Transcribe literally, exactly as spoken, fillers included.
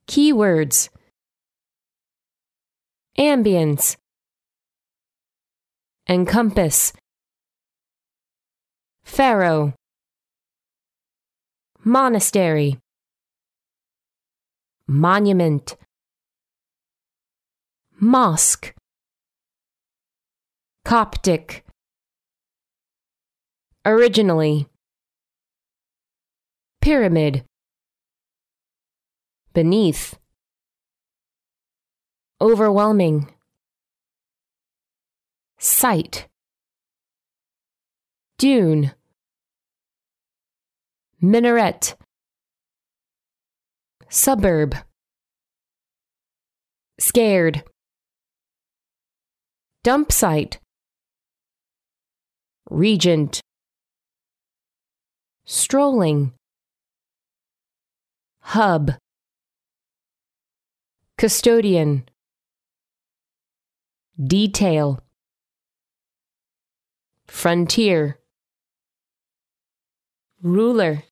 Keywords: ambience, encompass, pharaoh, monastery, monument, mosque, Coptic, originally, pyramid, beneath, overwhelming, sight, dune, minaret, suburb, scared, dump site, regent, strolling, hub, custodian, detail, frontier, ruler,